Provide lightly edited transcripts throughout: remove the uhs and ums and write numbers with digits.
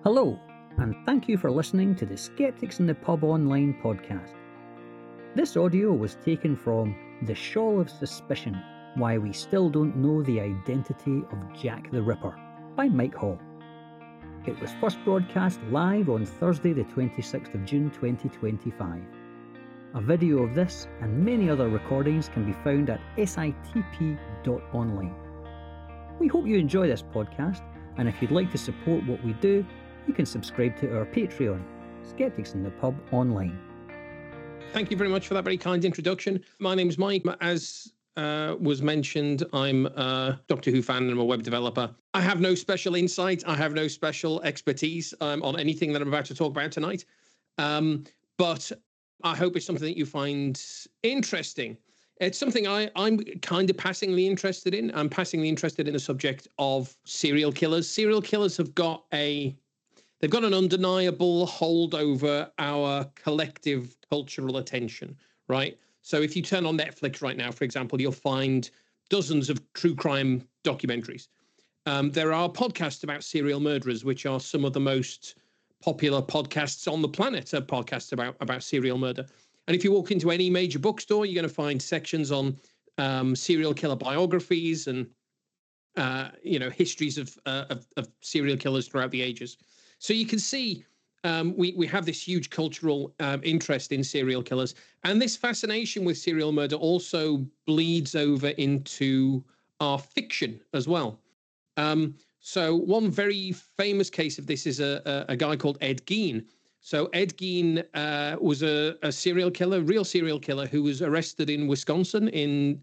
Hello, and thank you for listening to the Skeptics in the Pub Online podcast. This audio was taken from The Shawl of Suspicion, Why We Still Don't Know the Identity of Jack the Ripper by Mike Hall. It was first broadcast live on Thursday the 26th of June 2025. A video of this and many other recordings can be found at sitp.online. We hope you enjoy this podcast, and if you'd like to support what we do, you can subscribe to our Patreon, Skeptics in the Pub Online. Thank you very much for that very kind introduction. My name is Mike. As was mentioned, I'm a Doctor Who fan and I'm a web developer. I have no special insight. I have no special expertise on anything that I'm about to talk about tonight. But I hope it's something that you find interesting. It's something I'm kind of passingly interested in. I'm passingly interested in the subject of serial killers. Serial killers have got they've got an undeniable hold over our collective cultural attention, right? So if you turn on Netflix right now, for example, you'll find dozens of true crime documentaries. There are podcasts about serial murderers, which are some of the most popular podcasts on the planet, are podcasts about serial murder. And if you walk into any major bookstore, you're going to find sections on serial killer biographies and histories of serial killers throughout the ages. So you can see we have this huge cultural interest in serial killers, and this fascination with serial murder also bleeds over into our fiction as well. So one very famous case of this is a guy called Ed Gein. So Ed Gein was a serial killer, real serial killer, who was arrested in Wisconsin in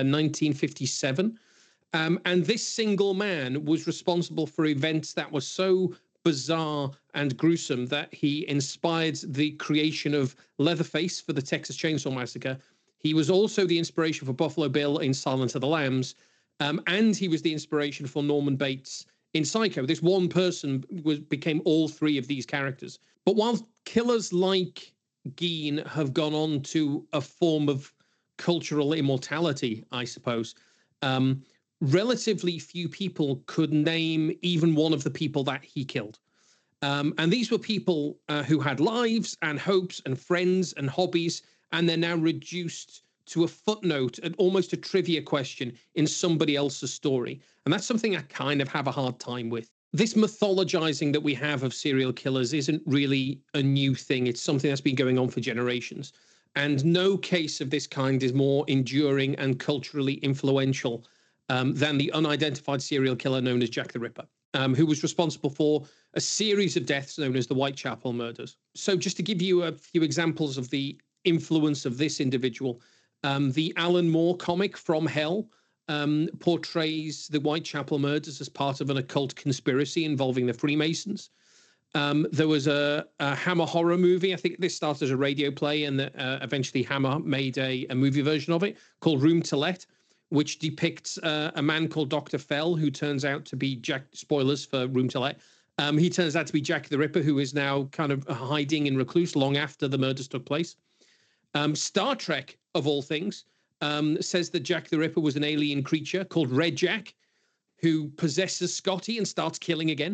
1957. And this single man was responsible for events that were so bizarre and gruesome that he inspired the creation of Leatherface for the Texas Chainsaw Massacre. He was also the inspiration for Buffalo Bill in Silence of the Lambs. And he was the inspiration for Norman Bates in Psycho. This one person became all three of these characters. But while killers like Gein have gone on to a form of cultural immortality, I suppose, relatively few people could name even one of the people that he killed. And these were people who had lives and hopes and friends and hobbies, and they're now reduced to a footnote and almost a trivia question in somebody else's story. And that's something I kind of have a hard time with. This mythologizing that we have of serial killers isn't really a new thing. It's something that's been going on for generations. And no case of this kind is more enduring and culturally influential than the unidentified serial killer known as Jack the Ripper, who was responsible for a series of deaths known as the Whitechapel murders. So just to give you a few examples of the influence of this individual, the Alan Moore comic From Hell portrays the Whitechapel murders as part of an occult conspiracy involving the Freemasons. There was a Hammer horror movie. I think this started as a radio play, and eventually Hammer made a movie version of it called Room to Let, which depicts a man called Dr. Fell, who turns out to be Jack, spoilers for Room to Let. He turns out to be Jack the Ripper, who is now kind of hiding in recluse long after the murders took place. Star Trek, of all things, says that Jack the Ripper was an alien creature called Red Jack, who possesses Scotty and starts killing again.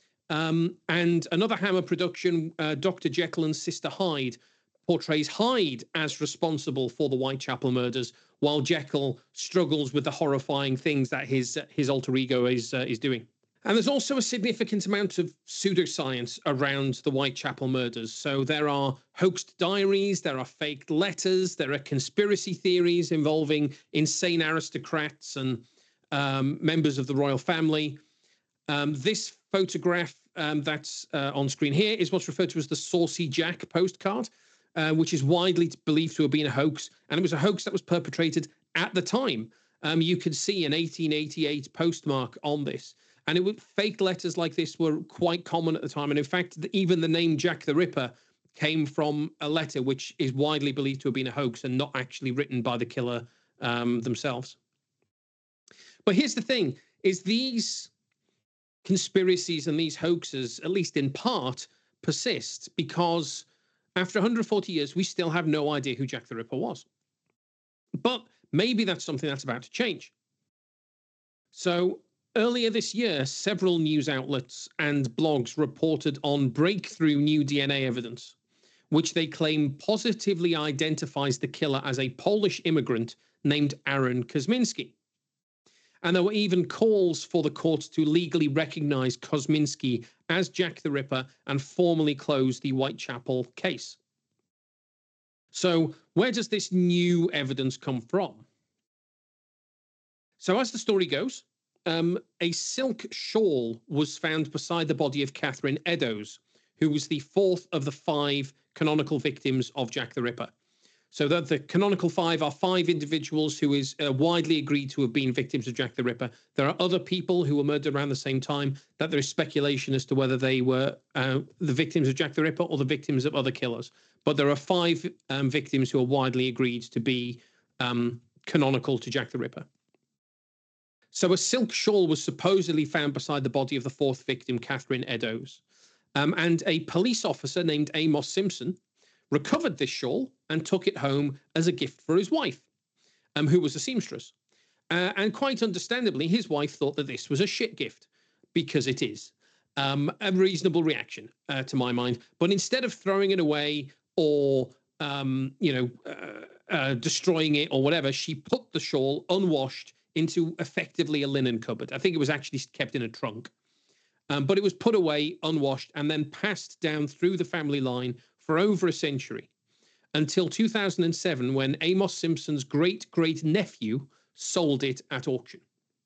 And another Hammer production, Dr. Jekyll and Sister Hyde, portrays Hyde as responsible for the Whitechapel murders, while Jekyll struggles with the horrifying things that his alter ego is doing. And there's also a significant amount of pseudoscience around the Whitechapel murders. So there are hoaxed diaries, there are faked letters, there are conspiracy theories involving insane aristocrats and members of the royal family. This photograph that's on screen here is what's referred to as the Saucy Jack postcard, which is widely believed to have been a hoax. And it was a hoax that was perpetrated at the time. You could see an 1888 postmark on this. And fake letters like this were quite common at the time. And in fact, even the name Jack the Ripper came from a letter which is widely believed to have been a hoax and not actually written by the killer themselves. But here's the thing, is these conspiracies and these hoaxes, at least in part, persist because after 140 years, we still have no idea who Jack the Ripper was. But maybe that's something that's about to change. So Earlier this year, several news outlets and blogs reported on breakthrough new DNA evidence, which they claim positively identifies the killer as a Polish immigrant named Aaron Kosminski. And there were even calls for the courts to legally recognize Kosminski as Jack the Ripper and formally close the Whitechapel case. So, where does this new evidence come from? So, as the story goes, a silk shawl was found beside the body of Catherine Eddowes, who was the fourth of the 5 canonical victims of Jack the Ripper. So that the canonical 5 are 5 individuals who is widely agreed to have been victims of Jack the Ripper. There are other people who were murdered around the same time that there is speculation as to whether they were the victims of Jack the Ripper or the victims of other killers. But there are 5 victims who are widely agreed to be canonical to Jack the Ripper. So a silk shawl was supposedly found beside the body of the 4th victim, Catherine Eddowes. And a police officer named Amos Simpson recovered this shawl and took it home as a gift for his wife, who was a seamstress. And quite understandably, his wife thought that this was a shit gift, because it is. A reasonable reaction, to my mind. But instead of throwing it away or, destroying it or whatever, she put the shawl unwashed into effectively a linen cupboard. I think it was actually kept in a trunk. But it was put away unwashed and then passed down through the family line for over a century, until 2007, when Amos Simpson's great-great-nephew sold it at auction.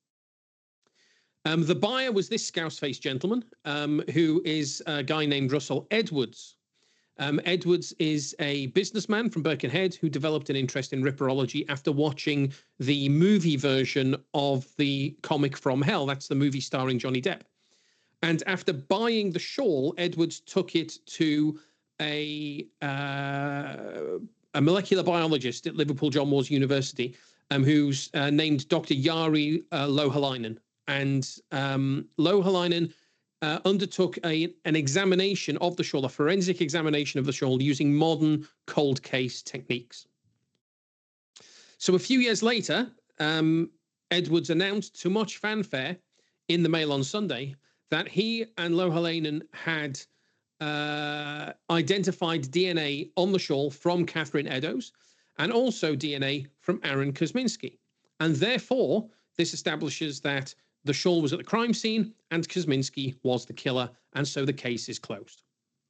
The buyer was this scouse-faced gentleman, who is a guy named Russell Edwards. Edwards is a businessman from Birkenhead who developed an interest in ripperology after watching the movie version of the comic From Hell. That's the movie starring Johnny Depp. And after buying the shawl, Edwards took it to a molecular biologist at Liverpool John Moores University, who's named Dr. Jari Lohalainen. And Lohalainen undertook an examination of the shawl, a forensic examination of the shawl, using modern cold case techniques. So a few years later, Edwards announced to much fanfare in the Mail on Sunday that he and Lohalainen had identified DNA on the shawl from Catherine Eddowes and also DNA from Aaron Kosminski. And therefore, this establishes that the shawl was at the crime scene and Kosminski was the killer, and so the case is closed.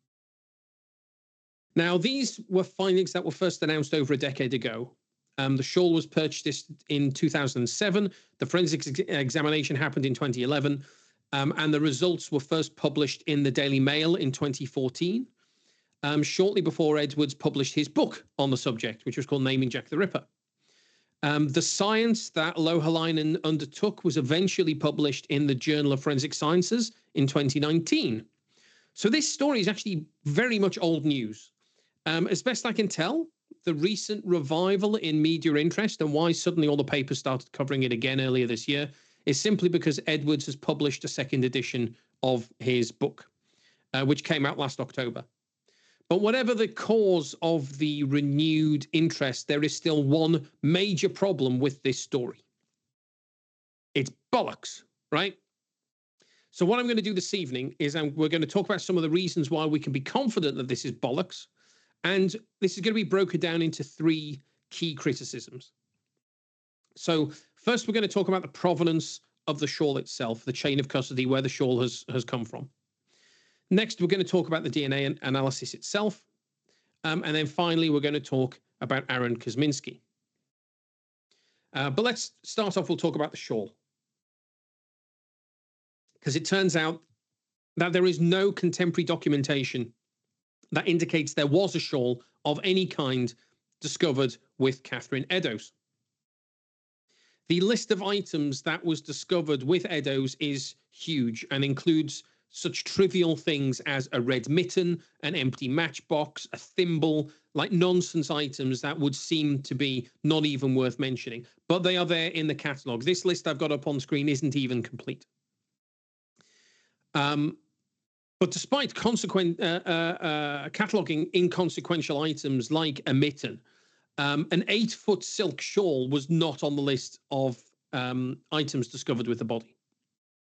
Now, these were findings that were first announced over a decade ago. The shawl was purchased in 2007. The forensics examination happened in 2011. And the results were first published in the Daily Mail in 2014, shortly before Edwards published his book on the subject, which was called Naming Jack the Ripper. The science that Lohalainen undertook was eventually published in the Journal of Forensic Sciences in 2019. So this story is actually very much old news. As best I can tell, the recent revival in media interest and why suddenly all the papers started covering it again earlier this year is simply because Edwards has published a second edition of his book, which came out last October. But whatever the cause of the renewed interest, there is still one major problem with this story. It's bollocks, right? So what I'm going to do this evening is we're going to talk about some of the reasons why we can be confident that this is bollocks. And this is going to be broken down into 3 key criticisms. So first, we're going to talk about the provenance of the shawl itself, the chain of custody where the shawl has come from. Next, we're going to talk about the DNA analysis itself. And then finally, we're going to talk about Aaron Kosminski. But let's start off, we'll talk about the shawl. Because it turns out that there is no contemporary documentation that indicates there was a shawl of any kind discovered with Catherine Eddowes. The list of items that was discovered with Eddowes is huge and includes such trivial things as a red mitten, an empty matchbox, a thimble, like nonsense items that would seem to be not even worth mentioning. But they are there in the catalogue. This list I've got up on screen isn't even complete. But despite cataloguing inconsequential items like a mitten, an 8-foot silk shawl was not on the list of items discovered with the body.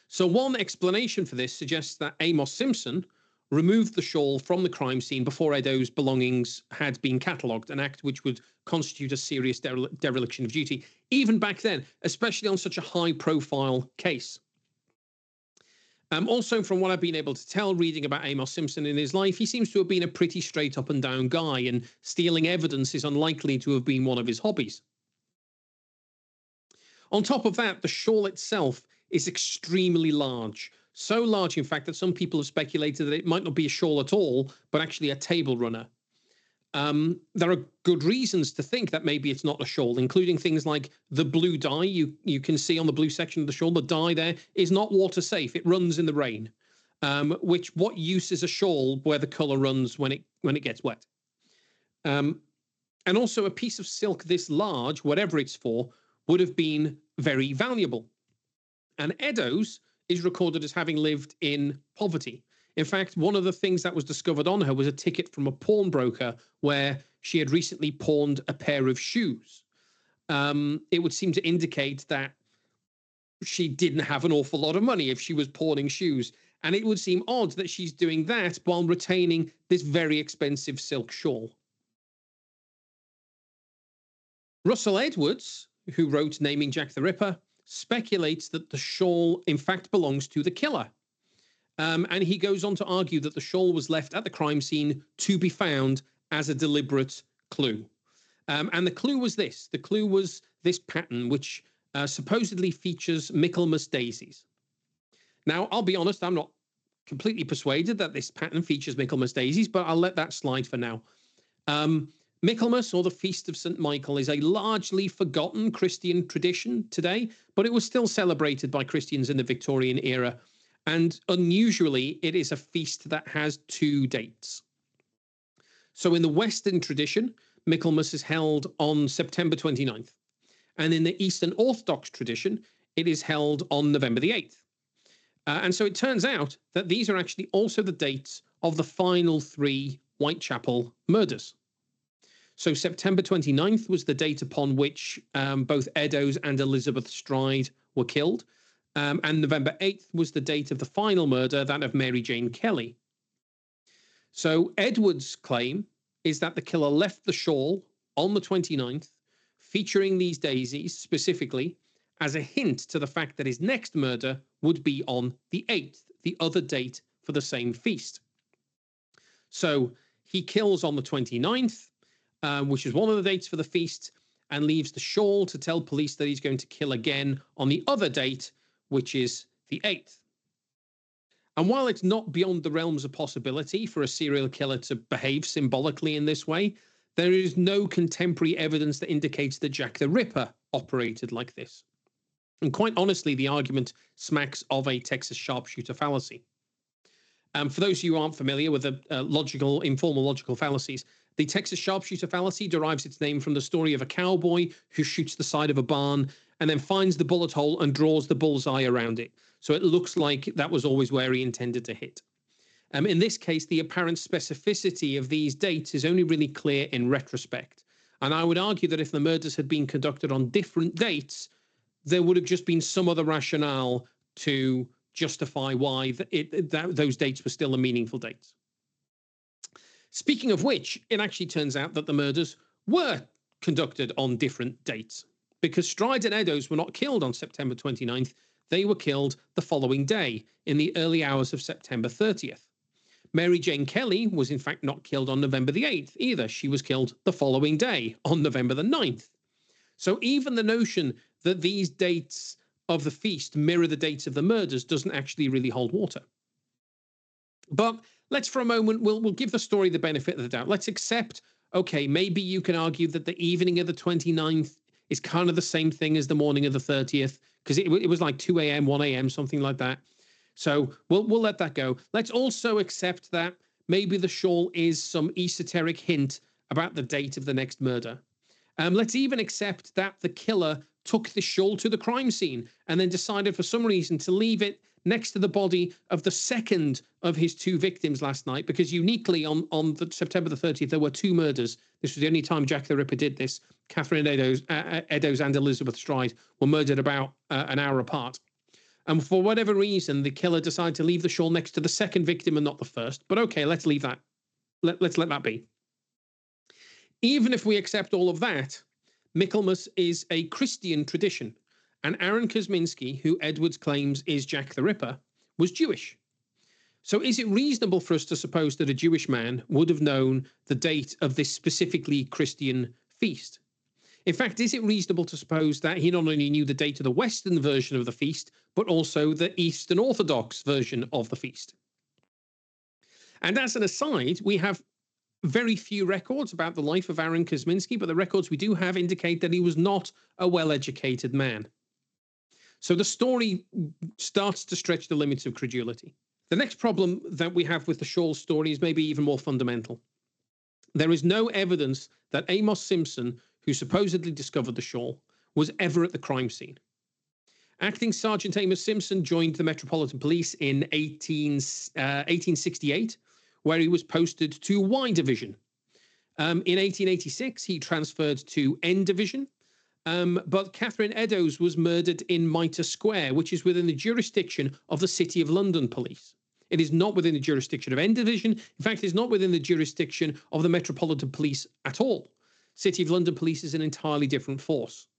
So one explanation for this suggests that Amos Simpson removed the shawl from the crime scene before Edo's belongings had been catalogued, an act which would constitute a serious dereliction of duty, even back then, especially on such a high-profile case. Also, from what I've been able to tell, reading about Amos Simpson in his life, he seems to have been a pretty straight up and down guy, and stealing evidence is unlikely to have been one of his hobbies. On top of that, the shawl itself is extremely large. So large, in fact, that some people have speculated that it might not be a shawl at all, but actually a table runner. There are good reasons to think that maybe it's not a shawl, including things like the blue dye you can see on the blue section of the shawl. The dye there is not water safe. It runs in the rain. What use is a shawl where the color runs when it gets wet? And also a piece of silk this large, whatever it's for, would have been very valuable. And Edo's is recorded as having lived in poverty. In fact, one of the things that was discovered on her was a ticket from a pawnbroker where she had recently pawned a pair of shoes. It would seem to indicate that she didn't have an awful lot of money if she was pawning shoes. And it would seem odd that she's doing that while retaining this very expensive silk shawl. Russell Edwards, who wrote Naming Jack the Ripper, speculates that the shawl in fact belongs to the killer. And he goes on to argue that the shawl was left at the crime scene to be found as a deliberate clue. And the clue was this. The clue was this pattern, which supposedly features Michaelmas daisies. Now, I'll be honest, I'm not completely persuaded that this pattern features Michaelmas daisies, but I'll let that slide for now. Michaelmas, or the Feast of St. Michael, is a largely forgotten Christian tradition today, but it was still celebrated by Christians in the Victorian era. And unusually, it is a feast that has two dates. So in the Western tradition, Michaelmas is held on September 29th. And in the Eastern Orthodox tradition, it is held on November the 8th. And so it turns out that these are actually also the dates of the final three Whitechapel murders. So September 29th was the date upon which both Edo's and Elizabeth Stride were killed. And November 8th was the date of the final murder, that of Mary Jane Kelly. So Edwards' claim is that the killer left the shawl on the 29th, featuring these daisies specifically, as a hint to the fact that his next murder would be on the 8th, the other date for the same feast. So he kills on the 29th, which is one of the dates for the feast, and leaves the shawl to tell police that he's going to kill again on the other date, which is the 8th. And while it's not beyond the realms of possibility for a serial killer to behave symbolically in this way, there is no contemporary evidence that indicates that Jack the Ripper operated like this. And quite honestly, the argument smacks of a Texas sharpshooter fallacy. For those of you who aren't familiar with the informal logical fallacies, the Texas sharpshooter fallacy derives its name from the story of a cowboy who shoots the side of a barn and then finds the bullet hole and draws the bullseye around it. So it looks like that was always where he intended to hit. In this case, the apparent specificity of these dates is only really clear in retrospect. And I would argue that if the murders had been conducted on different dates, there would have just been some other rationale to justify why those dates were still a meaningful dates. Speaking of which, it actually turns out that the murders were conducted on different dates, because Stride and Edo's were not killed on September 29th. They were killed the following day, in the early hours of September 30th. Mary Jane Kelly was in fact not killed on November the 8th either. She was killed the following day, on November the 9th. So even the notion that these dates of the feast mirror the dates of the murders doesn't actually really hold water. But let's for a moment, we'll give the story the benefit of the doubt. Let's accept, okay, maybe you can argue that the evening of the 29th is kind of the same thing as the morning of the 30th, because it was like 2 a.m., 1 a.m., something like that. So we'll let that go. Let's also accept that maybe the shawl is some esoteric hint about the date of the next murder. Let's even accept that the killer took the shawl to the crime scene and then decided for some reason to leave it next to the body of the second of his two victims last night, because uniquely on September the 30th, there were two murders. This was the only time Jack the Ripper did this. Catherine Edo's and Elizabeth Stride were murdered about an hour apart. And for whatever reason, the killer decided to leave the shawl next to the second victim and not the first. But okay, let's leave that. Let's let that be. Even if we accept all of that, Michaelmas is a Christian tradition, and Aaron Kosminski, who Edwards claims is Jack the Ripper, was Jewish. So is it reasonable for us to suppose that a Jewish man would have known the date of this specifically Christian feast? In fact, is it reasonable to suppose that he not only knew the date of the Western version of the feast, but also the Eastern Orthodox version of the feast? And as an aside, we have very few records about the life of Aaron Kosminski, but the records we do have indicate that he was not a well-educated man. So the story starts to stretch the limits of credulity. The next problem that we have with the shawl story is maybe even more fundamental. There is no evidence that Amos Simpson, who supposedly discovered the shawl, was ever at the crime scene. Acting Sergeant Amos Simpson joined the Metropolitan Police in 1868, where he was posted to Y Division. In 1886, he transferred to N Division, but Catherine Eddowes was murdered in Mitre Square, which is within the jurisdiction of the City of London Police. It is not within the jurisdiction of N Division. In fact, it's not within the jurisdiction of the Metropolitan Police at all. City of London Police is an entirely different force.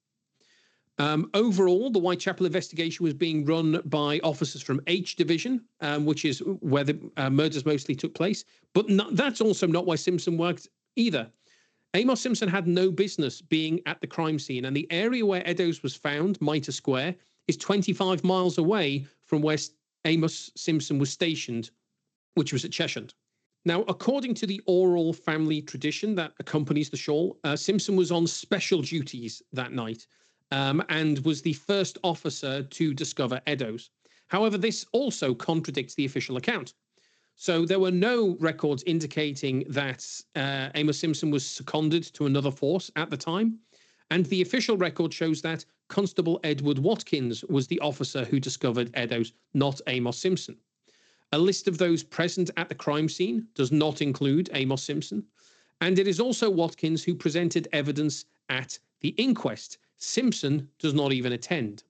Overall, the Whitechapel investigation was being run by officers from H Division, which is where the murders mostly took place. But that's also not why Simpson worked either. Amos Simpson had no business being at the crime scene, and the area where Eddowes was found, Mitre Square, is 25 miles away from where Amos Simpson was stationed, which was at Cheshunt. Now, according to the oral family tradition that accompanies the shawl, Simpson was on special duties that night and was the first officer to discover Eddowes. However, this also contradicts the official account. So there were no records indicating that Amos Simpson was seconded to another force at the time. And the official record shows that Constable Edward Watkins was the officer who discovered Eddowes, not Amos Simpson. A list of those present at the crime scene does not include Amos Simpson. And it is also Watkins who presented evidence at the inquest. Simpson does not even attend.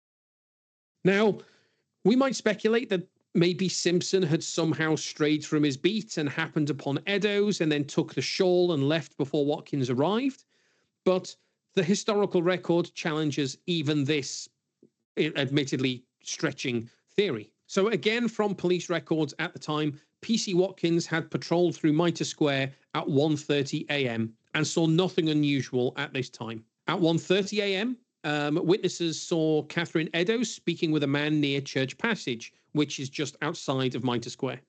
Now, we might speculate that maybe Simpson had somehow strayed from his beat and happened upon Eddowes and then took the shawl and left before Watkins arrived. But the historical record challenges even this, admittedly stretching theory. So again, from police records at the time, PC Watkins had patrolled through Mitre Square at 1:30 a.m. and saw nothing unusual at this time. At 1:30 a.m., witnesses saw Catherine Eddowes speaking with a man near Church Passage, which is just outside of Mitre Square.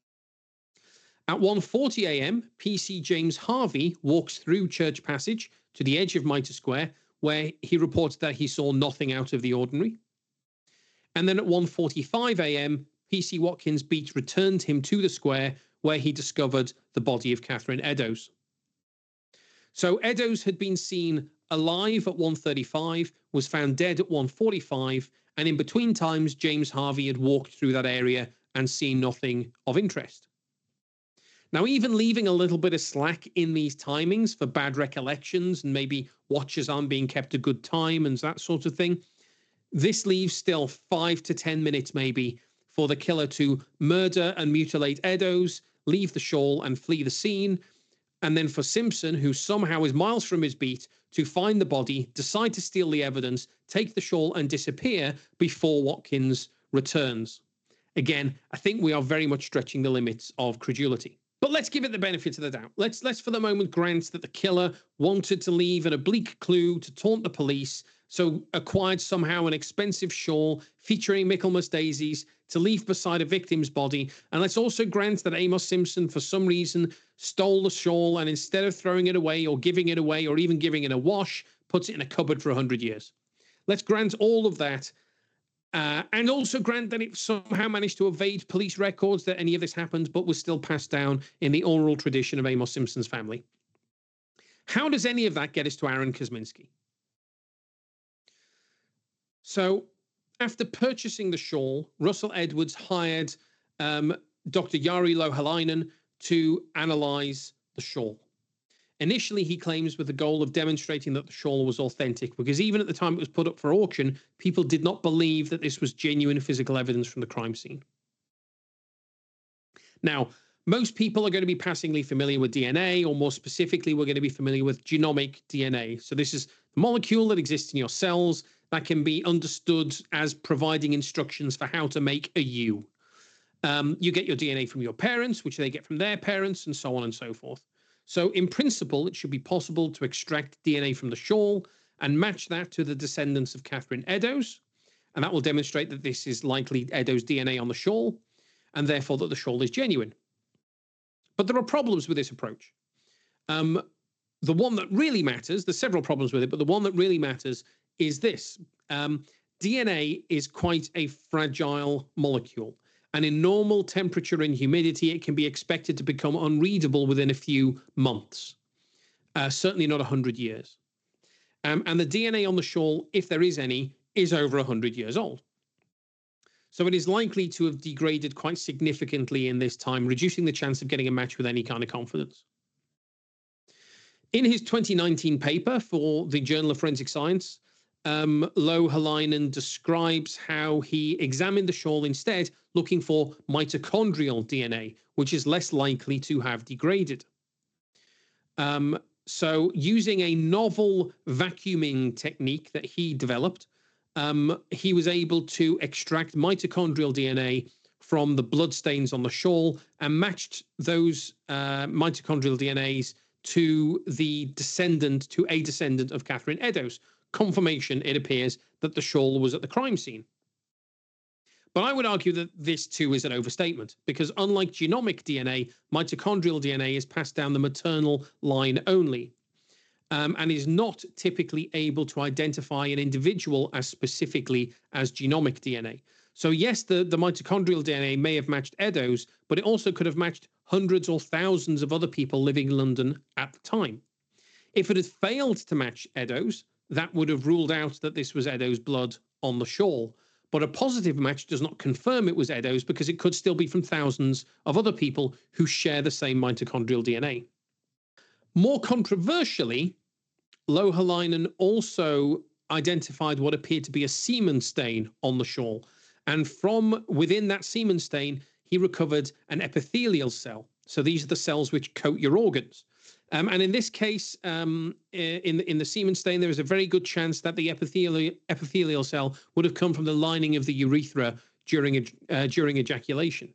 At 1:40 a.m., PC James Harvey walks through Church Passage to the edge of Mitre Square, where he reports that he saw nothing out of the ordinary. And then at 1:45 a.m., PC Watkins' beat returned him to the square, where he discovered the body of Catherine Eddowes. So Eddowes had been seen alive at 1:35, was found dead at 1:45, and in between times, James Harvey had walked through that area and seen nothing of interest. Now, even leaving a little bit of slack in these timings for bad recollections and maybe watchers aren't being kept a good time and that sort of thing, this leaves still 5 to 10 minutes maybe for the killer to murder and mutilate Eddowes, leave the shawl and flee the scene, and then for Simpson, who somehow is miles from his beat, to find the body, decide to steal the evidence, take the shawl and disappear before Watkins returns. Again, I think we are very much stretching the limits of credulity. But let's give it the benefit of the doubt. Let's for the moment grant that the killer wanted to leave an oblique clue to taunt the police, so acquired somehow an expensive shawl featuring Michaelmas daisies to leave beside a victim's body. And let's also grant that Amos Simpson, for some reason, stole the shawl and instead of throwing it away or giving it away or even giving it a wash, puts it in a cupboard for 100 years. Let's grant all of that. And also grant that it somehow managed to evade police records that any of this happened, but was still passed down in the oral tradition of Amos Simpson's family. How does any of that get us to Aaron Kosminski? So after purchasing the shawl, Russell Edwards hired Dr. Jari Lohalainen to analyze the shawl. Initially, he claims with the goal of demonstrating that the shawl was authentic, because even at the time it was put up for auction, people did not believe that this was genuine physical evidence from the crime scene. Now, most people are going to be passingly familiar with DNA, or more specifically, we're going to be familiar with genomic DNA. So this is the molecule that exists in your cells that can be understood as providing instructions for how to make a you. You get your DNA from your parents, which they get from their parents, and so on and so forth. So in principle, it should be possible to extract DNA from the shawl and match that to the descendants of Catherine Eddowes. And that will demonstrate that this is likely Eddowes' DNA on the shawl, and therefore that the shawl is genuine. But there are problems with this approach. The one that really matters, there's several problems with it, but the one that really matters is this. DNA is quite a fragile molecule. And in normal temperature and humidity, it can be expected to become unreadable within a few months, certainly not 100 years. And the DNA on the shawl, if there is any, is over 100 years old. So it is likely to have degraded quite significantly in this time, reducing the chance of getting a match with any kind of confidence. In his 2019 paper for the Journal of Forensic Science, Loughelainen describes how he examined the shawl instead, looking for mitochondrial DNA, which is less likely to have degraded. So using a novel vacuuming technique that he developed, he was able to extract mitochondrial DNA from the bloodstains on the shawl and matched those mitochondrial DNAs to a descendant of Catherine Eddowes. Confirmation, it appears, that the shawl was at the crime scene. But I would argue that this too is an overstatement, because unlike genomic DNA, mitochondrial DNA is passed down the maternal line only. And is not typically able to identify an individual as specifically as genomic DNA. So yes, the mitochondrial DNA may have matched Eddowes, but it also could have matched hundreds or thousands of other people living in London at the time. If it had failed to match Eddowes, that would have ruled out that this was Eddowes' blood on the shawl. But a positive match does not confirm it was Eddowes, because it could still be from thousands of other people who share the same mitochondrial DNA. More controversially, Loughelainen also identified what appeared to be a semen stain on the shawl. And from within that semen stain, he recovered an epithelial cell. So these are the cells which coat your organs. And in this case, in the semen stain, there is a very good chance that the epithelial cell would have come from the lining of the urethra during ejaculation.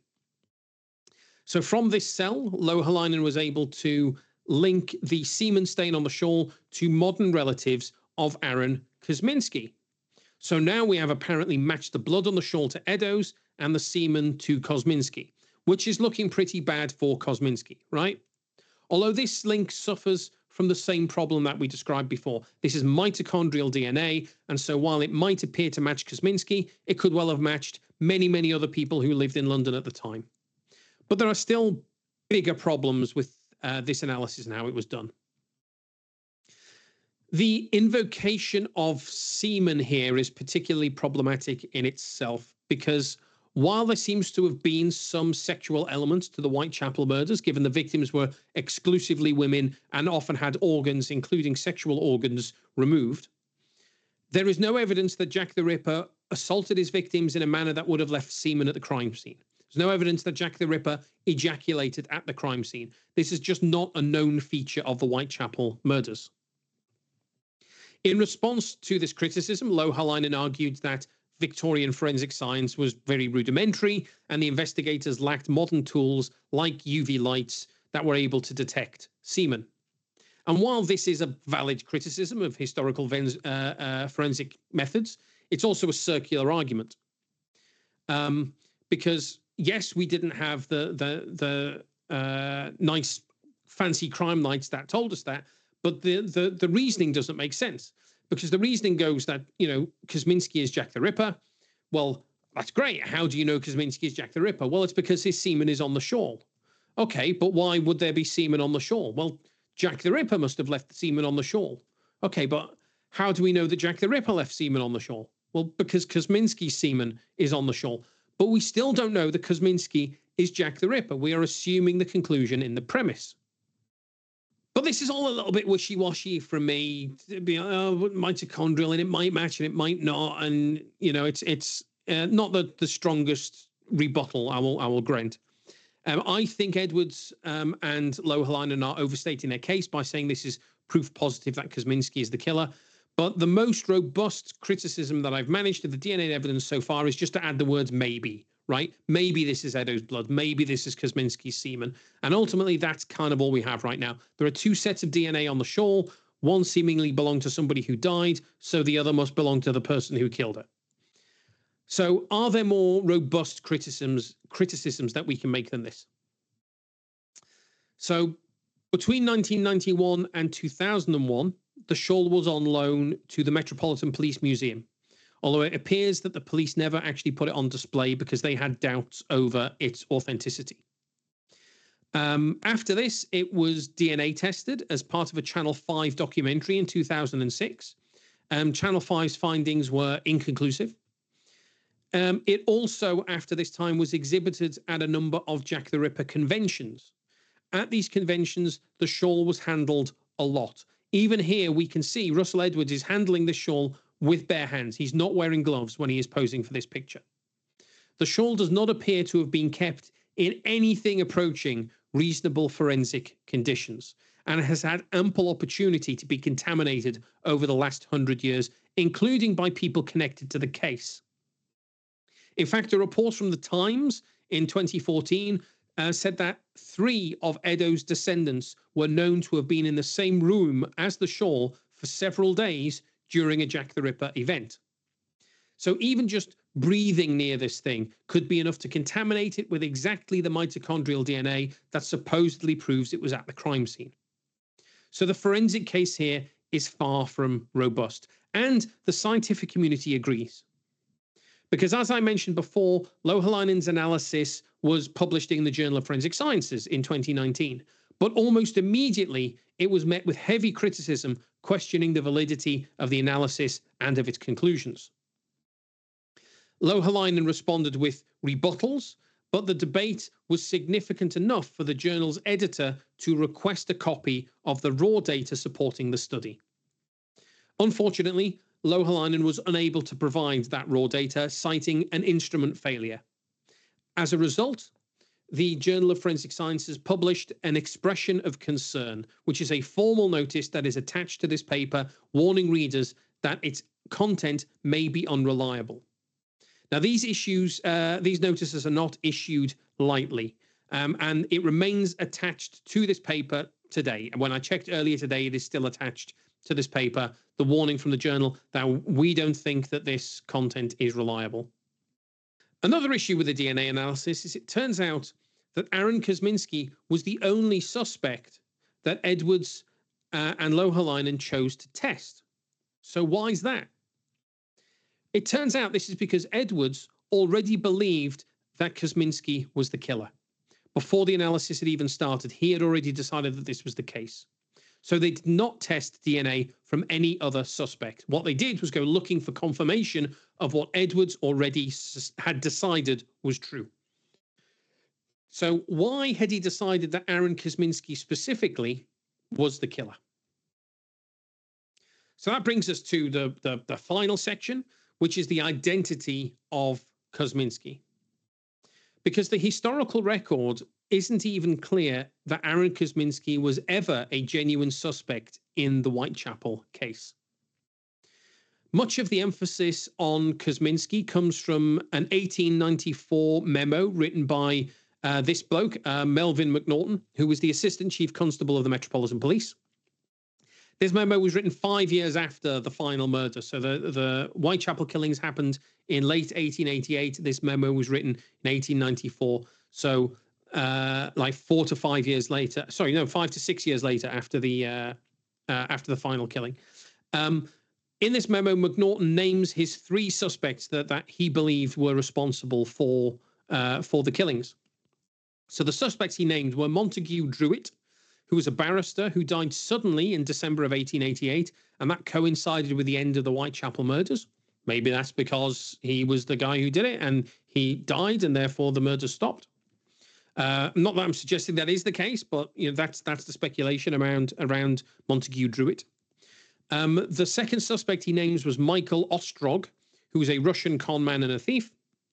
So from this cell, Loughelainen was able to link the semen stain on the shawl to modern relatives of Aaron Kosminski. So now we have apparently matched the blood on the shawl to Eddowes and the semen to Kosminski, which is looking pretty bad for Kosminski, right? Although this link suffers from the same problem that we described before. This is mitochondrial DNA, and so while it might appear to match Kosminski, it could well have matched many, many other people who lived in London at the time. But there are still bigger problems with this analysis and how it was done. The invocation of semen here is particularly problematic in itself, because while there seems to have been some sexual elements to the Whitechapel murders, given the victims were exclusively women and often had organs, including sexual organs, removed, there is no evidence that Jack the Ripper assaulted his victims in a manner that would have left semen at the crime scene. There's no evidence that Jack the Ripper ejaculated at the crime scene. This is just not a known feature of the Whitechapel murders. In response to this criticism, Loughelainen argued that Victorian forensic science was very rudimentary and the investigators lacked modern tools like UV lights that were able to detect semen. And while this is a valid criticism of historical forensic methods, it's also a circular argument. Because yes, we didn't have the nice fancy crime lights that told us that, but the reasoning doesn't make sense, because the reasoning goes that, you know, Kosminski is Jack the Ripper. Well, that's great. How do you know Kosminski is Jack the Ripper? Well, it's because his semen is on the shawl. Okay, but why would there be semen on the shawl? Well, Jack the Ripper must have left the semen on the shawl. Okay, but how do we know that Jack the Ripper left semen on the shawl? Well, because Kosminski's semen is on the shawl. But we still don't know that Kosminski is Jack the Ripper. We are assuming the conclusion in the premise. But But this is all a little bit wishy-washy from me. It'd be mitochondrial, and it might match and it might not, and it's not the strongest rebuttal. I will grant. I think Edwards and Lohalainen are overstating their case by saying this is proof positive that Kosminski is the killer. But the most robust criticism that I've managed to the DNA evidence so far is just to add the words maybe, right? Maybe this is Edo's blood. Maybe this is Kosminski's semen. And ultimately, that's kind of all we have right now. There are two sets of DNA on the shawl. One seemingly belonged to somebody who died, so the other must belong to the person who killed her. So are there more robust criticisms that we can make than this? So between 1991 and 2001, the shawl was on loan to the Metropolitan Police Museum, although it appears that the police never actually put it on display because they had doubts over its authenticity. After this, it was DNA tested as part of a Channel 5 documentary in 2006. Channel 5's findings were inconclusive. It also, after this time, was exhibited at a number of Jack the Ripper conventions. At these conventions, the shawl was handled a lot. Even here, we can see Russell Edwards is handling the shawl with bare hands. He's not wearing gloves when he is posing for this picture. The shawl does not appear to have been kept in anything approaching reasonable forensic conditions and has had ample opportunity to be contaminated over the last 100 years, including by people connected to the case. In fact, a report from the Times in 2014 said that 3 of Edo's descendants were known to have been in the same room as the shawl for several days during a Jack the Ripper event. So even just breathing near this thing could be enough to contaminate it with exactly the mitochondrial DNA that supposedly proves it was at the crime scene. So the forensic case here is far from robust, and the scientific community agrees. Because as I mentioned before, Lohalainen's analysis was published in the Journal of Forensic Sciences in 2019, but almost immediately it was met with heavy criticism questioning the validity of the analysis and of its conclusions. Lohalainen responded with rebuttals, but the debate was significant enough for the journal's editor to request a copy of the raw data supporting the study. Unfortunately, Lohalainen was unable to provide that raw data, citing an instrument failure. As a result, the Journal of Forensic Sciences published an expression of concern, which is a formal notice that is attached to this paper, warning readers that its content may be unreliable. Now, these notices are not issued lightly, and it remains attached to this paper today. And when I checked earlier today, it is still attached to this paper, the warning from the journal that we don't think that this content is reliable. Another issue with the DNA analysis is it turns out that Aaron Kosminski was the only suspect that Edwards and Lohalainen chose to test. So why is that? It turns out this is because Edwards already believed that Kosminski was the killer. Before the analysis had even started, he had already decided that this was the case. So they did not test DNA from any other suspect. What they did was go looking for confirmation of what Edwards already had decided was true. So why had he decided that Aaron Kosminski specifically was the killer? So that brings us to the final section, which is the identity of Kosminski. Because the historical record isn't even clear that Aaron Kosminski was ever a genuine suspect in the Whitechapel case. Much of the emphasis on Kosminski comes from an 1894 memo written by this bloke, Melvin McNaughton, who was the Assistant Chief Constable of the Metropolitan Police. This memo was written 5 years after the final murder. So the Whitechapel killings happened in late 1888. This memo was written in 1894. So like 4 to 5 years later, 5 to 6 years later after the final killing. In this memo, McNaughton names his 3 suspects that he believed were responsible for the killings. So the suspects he named were Montague Druitt, who was a barrister who died suddenly in December of 1888, and that coincided with the end of the Whitechapel murders. Maybe that's because he was the guy who did it and he died and therefore the murder stopped. Not that I'm suggesting that is the case, but that's the speculation around Montague Druitt. The second suspect he names was Michael Ostrog, who was a Russian con man and a thief.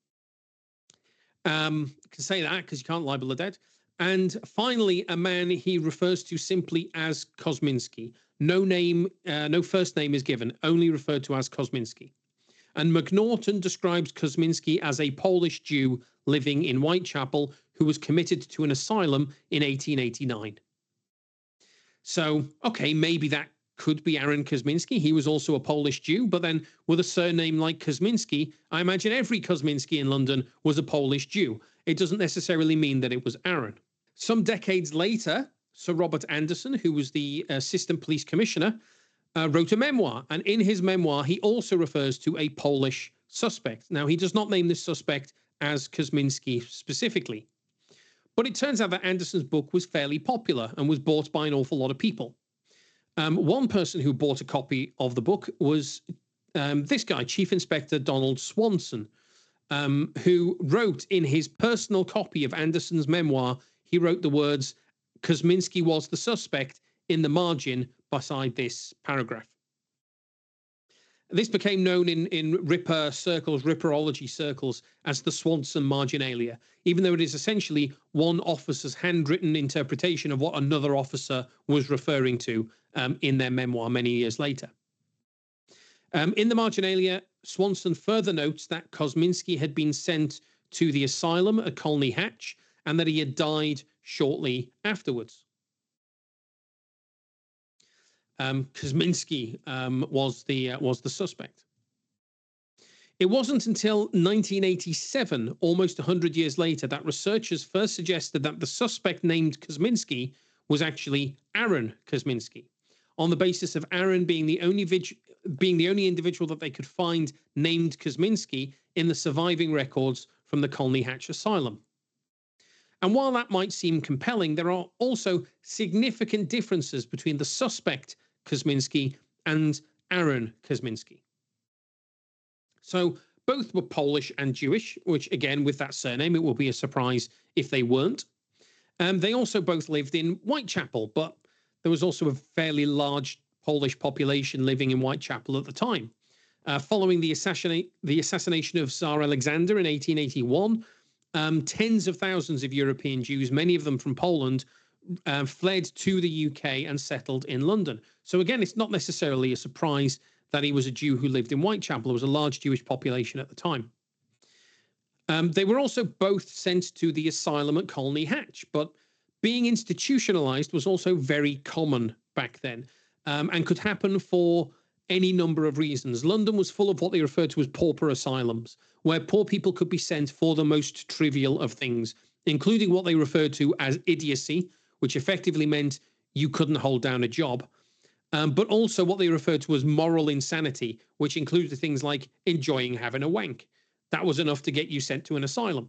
Can say that because you can't libel the dead. And finally, a man he refers to simply as Kosminski. No name, no first name is given, only referred to as Kosminski. And McNaughton describes Kosminski as a Polish Jew living in Whitechapel who was committed to an asylum in 1889. So, okay, maybe that could be Aaron Kosminski. He was also a Polish Jew, but then with a surname like Kosminski, I imagine every Kosminski in London was a Polish Jew. It doesn't necessarily mean that it was Aaron. Some decades later, Sir Robert Anderson, who was the assistant police commissioner, wrote a memoir. And in his memoir, he also refers to a Polish suspect. Now, he does not name this suspect as Kosminski specifically. But it turns out that Anderson's book was fairly popular and was bought by an awful lot of people. One person who bought a copy of the book was this guy, Chief Inspector Donald Swanson, who wrote in his personal copy of Anderson's memoir, he wrote the words, Kosminski was the suspect, in the margin beside this paragraph. This became known in Ripper circles, Ripperology circles, as the Swanson marginalia, even though it is essentially one officer's handwritten interpretation of what another officer was referring to in their memoir many years later. In the marginalia, Swanson further notes that Kosminski had been sent to the asylum at Colney Hatch and that he had died shortly afterwards. Kosminski was the suspect. It wasn't until 1987, almost 100 years later, that researchers first suggested that the suspect named Kosminski was actually Aaron Kosminski, on the basis of Aaron being the only individual that they could find named Kosminski in the surviving records from the Colney Hatch Asylum. And while that might seem compelling, there are also significant differences between the suspect Kosminski and Aaron Kosminski. So both were Polish and Jewish, which again, with that surname, it will be a surprise if they weren't. They also both lived in Whitechapel, but there was also a fairly large Polish population living in Whitechapel at the time. Following the assassination of Tsar Alexander in 1881, tens of thousands of European Jews, many of them from Poland, fled to the UK and settled in London. So again, it's not necessarily a surprise that he was a Jew who lived in Whitechapel. There was a large Jewish population at the time. They were also both sent to the asylum at Colney Hatch, but being institutionalized was also very common back then, and could happen for any number of reasons. London was full of what they referred to as pauper asylums, where poor people could be sent for the most trivial of things, including what they referred to as idiocy, which effectively meant you couldn't hold down a job, but also what they referred to as moral insanity, which included things like enjoying having a wank. That was enough to get you sent to an asylum.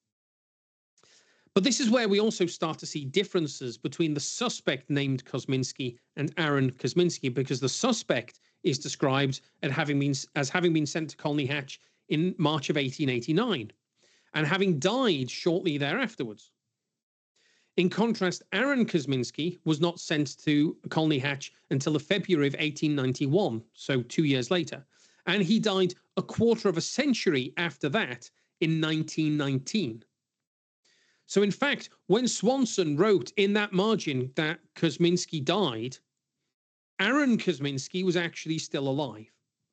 But this is where we also start to see differences between the suspect named Kosminski and Aaron Kosminski, because the suspect is described as having been sent to Colney Hatch in March of 1889 and having died shortly thereafterwards. In contrast, Aaron Kosminski was not sent to Colney Hatch until the February of 1891, so 2 years later, and he died a quarter of a century after that in 1919. So in fact, when Swanson wrote in that margin that Kosminski died, Aaron Kosminski was actually still alive.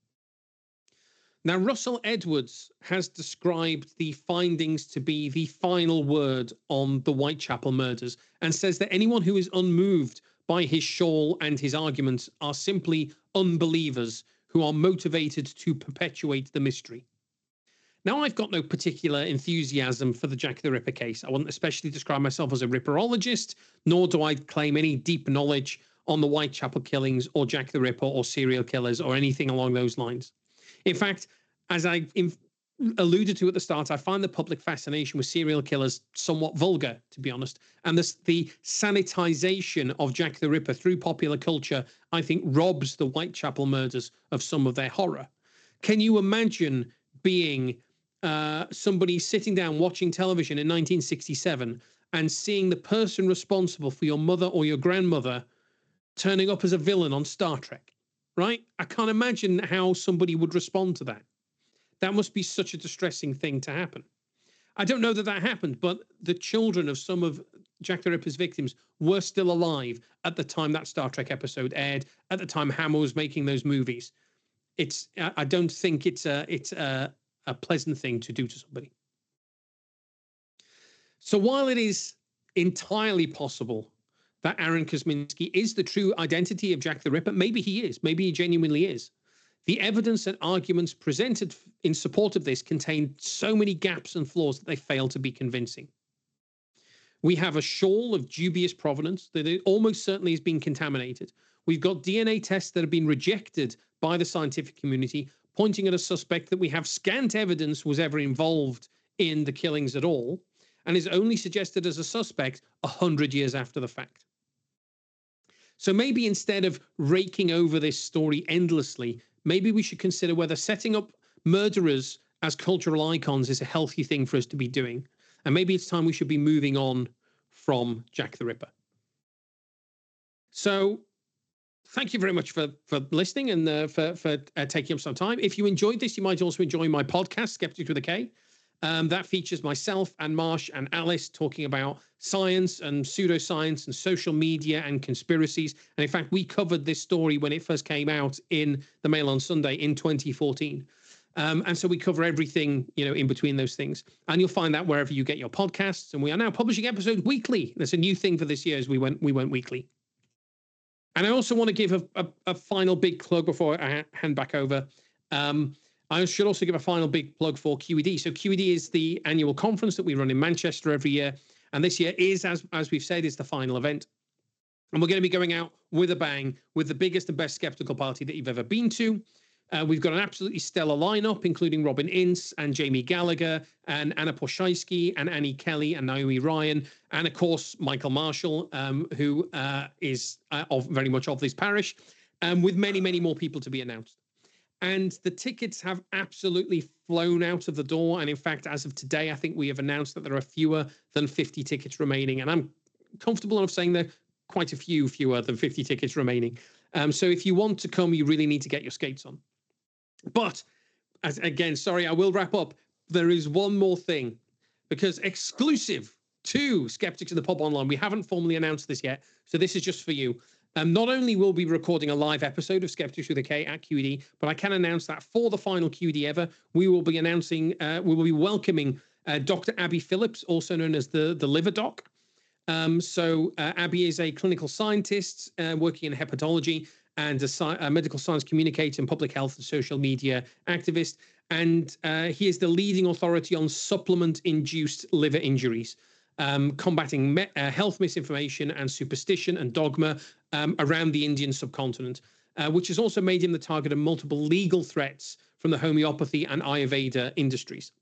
Now, Russell Edwards has described the findings to be the final word on the Whitechapel murders and says that anyone who is unmoved by his shawl and his arguments are simply unbelievers who are motivated to perpetuate the mystery. Now, I've got no particular enthusiasm for the Jack the Ripper case. I wouldn't especially describe myself as a Ripperologist, nor do I claim any deep knowledge on the Whitechapel killings or Jack the Ripper or serial killers or anything along those lines. In fact, as I alluded to at the start, I find the public fascination with serial killers somewhat vulgar, to be honest. And the sanitization of Jack the Ripper through popular culture, I think, robs the Whitechapel murders of some of their horror. Can you imagine being somebody sitting down watching television in 1967 and seeing the person responsible for your mother or your grandmother turning up as a villain on Star Trek, right? I can't imagine how somebody would respond to that. That must be such a distressing thing to happen. I don't know that that happened, but the children of some of Jack the Ripper's victims were still alive at the time that Star Trek episode aired, at the time Hammer was making those movies. I don't think it's a pleasant thing to do to somebody. So while it is entirely possible that Aaron Kosminski is the true identity of Jack the Ripper, maybe he is, maybe he genuinely is, the evidence and arguments presented in support of this contain so many gaps and flaws that they fail to be convincing. We have a shawl of dubious provenance that it almost certainly has been contaminated. We've got DNA tests that have been rejected by the scientific community, pointing at a suspect that we have scant evidence was ever involved in the killings at all, and is only suggested as a suspect 100 years after the fact. So maybe instead of raking over this story endlessly, maybe we should consider whether setting up murderers as cultural icons is a healthy thing for us to be doing. And maybe it's time we should be moving on from Jack the Ripper. So thank you very much for listening and for taking up some time. If you enjoyed this, you might also enjoy my podcast, Skeptics with a K. That features myself and Marsh and Alice talking about science and pseudoscience and social media and conspiracies. And in fact, we covered this story when it first came out in the Mail on Sunday in 2014. And so we cover everything, in between those things. And you'll find that wherever you get your podcasts. And we are now publishing episodes weekly. That's a new thing for this year as we went weekly. And I also want to give a final big plug before I hand back over. I should also give a final big plug for QED. So QED is the annual conference that we run in Manchester every year. And this year is, as we've said, is the final event. And we're going to be going out with a bang with the biggest and best skeptical party that you've ever been to. We've got an absolutely stellar lineup, including Robin Ince and Jamie Gallagher and Anna Poshaysky and Annie Kelly and Naomi Ryan. And of course, Michael Marshall, who is very much of this parish, with many, many more people to be announced. And the tickets have absolutely flown out of the door. And in fact, as of today, I think we have announced that there are fewer than 50 tickets remaining. And I'm comfortable enough saying there are quite a few fewer than 50 tickets remaining. So if you want to come, you really need to get your skates on. But sorry, I will wrap up. There is one more thing, because exclusive to Skeptics in the Pub Online, we haven't formally announced this yet. So this is just for you. Not only will we be recording a live episode of Skeptics with a K at QED, but I can announce that for the final QED ever, we will be welcoming Dr. Abby Phillips, also known as the Liver Doc. So Abby is a clinical scientist working in hepatology and a medical science communicator and public health and social media activist. And he is the leading authority on supplement-induced liver injuries, combating health misinformation and superstition and dogma around the Indian subcontinent, which has also made him the target of multiple legal threats from the homeopathy and Ayurveda industries.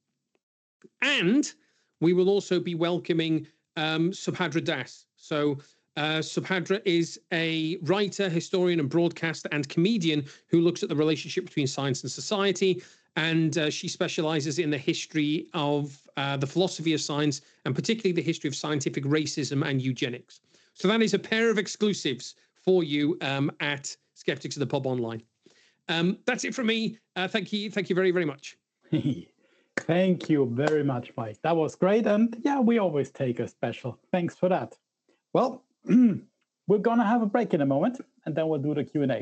And we will also be welcoming Subhadra Das. So Subhadra is a writer, historian, and broadcaster and comedian who looks at the relationship between science and society. And she specializes in the history of the philosophy of science, and particularly the history of scientific racism and eugenics. So that is a pair of exclusives for you at Skeptics of the Pub Online. That's it from me. Thank you very, very much. Thank you very much, Mike. That was great. And yeah, we always take a special. Thanks for that. Well, we're going to have a break in a moment, and then we'll do the Q&A.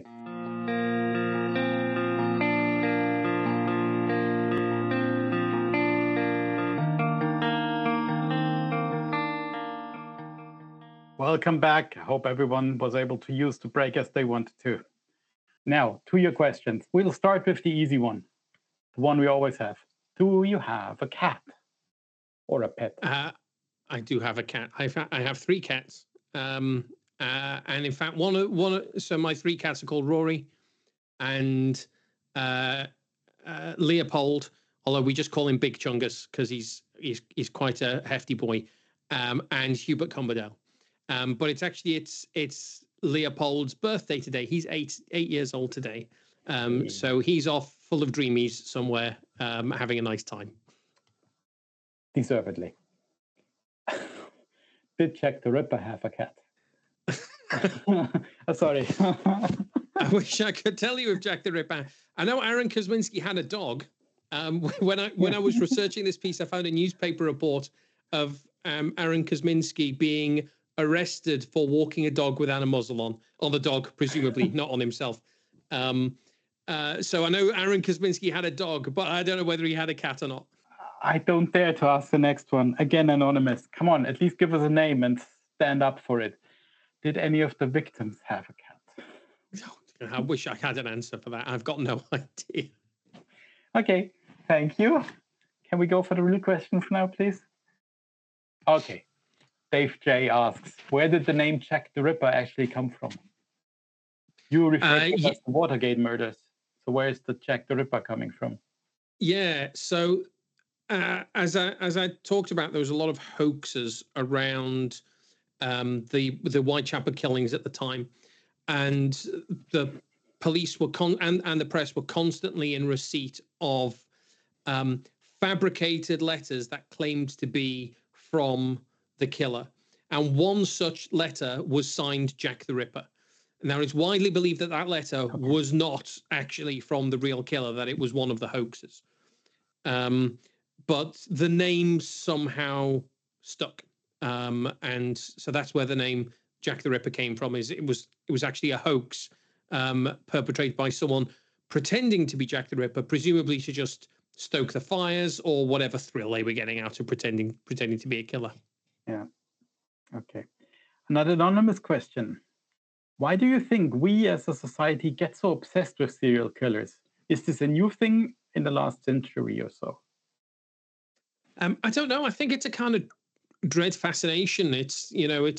Welcome back. I hope everyone was able to use the break as they wanted to. Now, to your questions. We'll start with the easy one, the one we always have. Do you have a cat or a pet? I do have a cat. I have 3 cats. And in fact, so my 3 cats are called Rory and Leopold, although we just call him Big Chungus because he's quite a hefty boy, and Hubert Cumberdale. But it's Leopold's birthday today. He's 8 years old today. So he's off full of dreamies somewhere, having a nice time. Deservedly. Did Jack the Ripper have a cat? Sorry. I wish I could tell you if Jack the Ripper. I know Aaron Kosminski had a dog. When I was researching this piece, I found a newspaper report of Aaron Kosminski being arrested for walking a dog without a muzzle on the dog, presumably not on himself. So I know Aaron Kosminski had a dog, but I don't know whether he had a cat or not. I don't dare to ask the next one. Again, anonymous. Come on, at least give us a name and stand up for it. Did any of the victims have a cat? I wish I had an answer for that. I've got no idea. Okay, thank you. Can we go for the real questions now, please? Okay. Dave J asks, where did the name Jack the Ripper actually come from? You refer to it as the Watergate murders. So where is the Jack the Ripper coming from? Yeah, so as I talked about, there was a lot of hoaxes around the Whitechapel killings at the time, and the police were and the press were constantly in receipt of fabricated letters that claimed to be from the killer, and one such letter was signed Jack the Ripper. Now, it's widely believed that that letter was not actually from the real killer, that it was one of the hoaxes. But the name somehow stuck. And so that's where the name Jack the Ripper came from. It was actually a hoax perpetrated by someone pretending to be Jack the Ripper, presumably to just stoke the fires or whatever thrill they were getting out of pretending to be a killer. Yeah. Okay. Another anonymous question. Why do you think we as a society get so obsessed with serial killers? Is this a new thing in the last century or so? I don't know. I think it's a kind of dread fascination. It's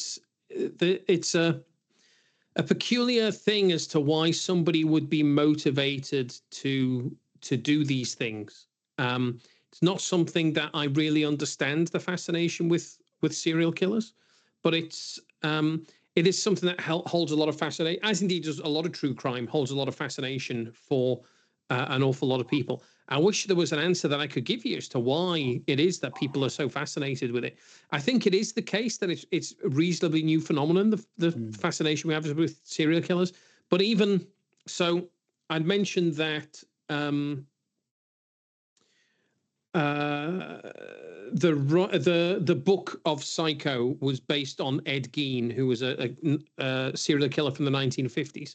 a peculiar thing as to why somebody would be motivated to do these things. It's not something that I really understand, the fascination with serial killers, but it is something that holds a lot of fascination, as indeed does a lot of true crime, holds a lot of fascination for an awful lot of people. I wish there was an answer that I could give you as to why it is that people are so fascinated with it. I think it is the case that it's a reasonably new phenomenon, the fascination we have with serial killers. But even so, I'd mentioned that the book of Psycho was based on Ed Gein, who was a serial killer from the 1950s.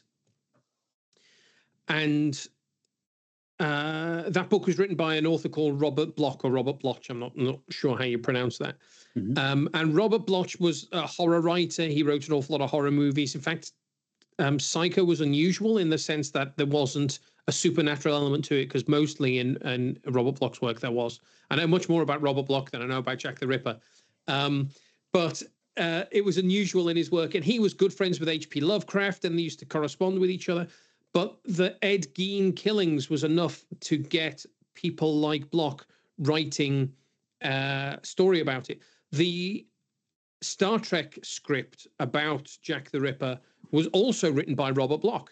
And that book was written by an author called Robert Bloch. I'm not sure how you pronounce that. Mm-hmm. And Robert Bloch was a horror writer. He wrote an awful lot of horror movies. In fact, Psycho was unusual in the sense that there wasn't a supernatural element to it, because mostly in Robert Bloch's work there was. I know much more about Robert Bloch than I know about Jack the Ripper. But it was unusual in his work. And he was good friends with H.P. Lovecraft, and they used to correspond with each other. But the Ed Gein killings was enough to get people like Bloch writing a story about it. The Star Trek script about Jack the Ripper was also written by Robert Bloch,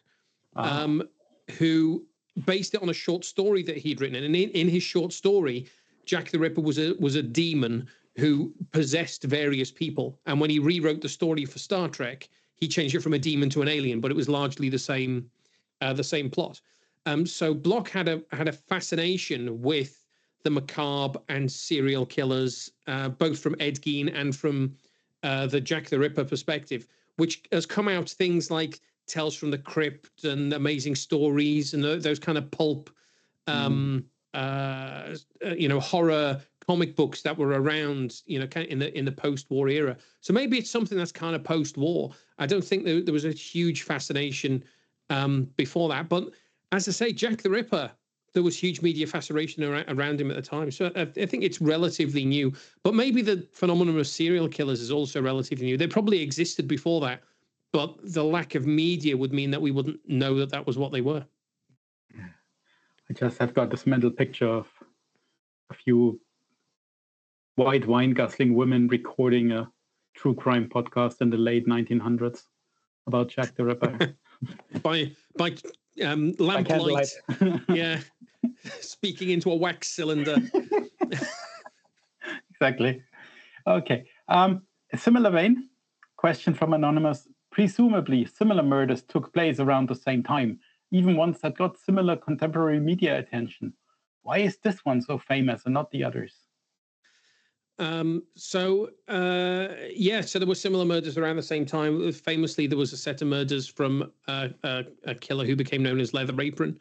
who based it on a short story that he'd written. And in his short story, Jack the Ripper was a demon who possessed various people. And when he rewrote the story for Star Trek, he changed it from a demon to an alien, but it was largely the same plot. So Bloch had a fascination with the macabre and serial killers, both from Ed Gein and from the Jack the Ripper perspective, which has come out things like Tales from the Crypt and Amazing Stories and those kind of pulp, horror comic books that were around, in the post-war era. So maybe it's something that's kind of post-war. I don't think there was a huge fascination before that. But as I say, Jack the Ripper, there was huge media fascination around him at the time. So I think it's relatively new. But maybe the phenomenon of serial killers is also relatively new. They probably existed before that, but the lack of media would mean that we wouldn't know that that was what they were. I just have got this mental picture of a few white wine guzzling women recording a true crime podcast in the late 1900s about Jack the Ripper. by lamplight. Yeah, speaking into a wax cylinder. Exactly. Okay. A similar vein, question from Anonymous. Presumably, similar murders took place around the same time, even ones that got similar contemporary media attention. Why is this one so famous and not the others? So there were similar murders around the same time. Famously, there was a set of murders from a killer who became known as Leather Apron.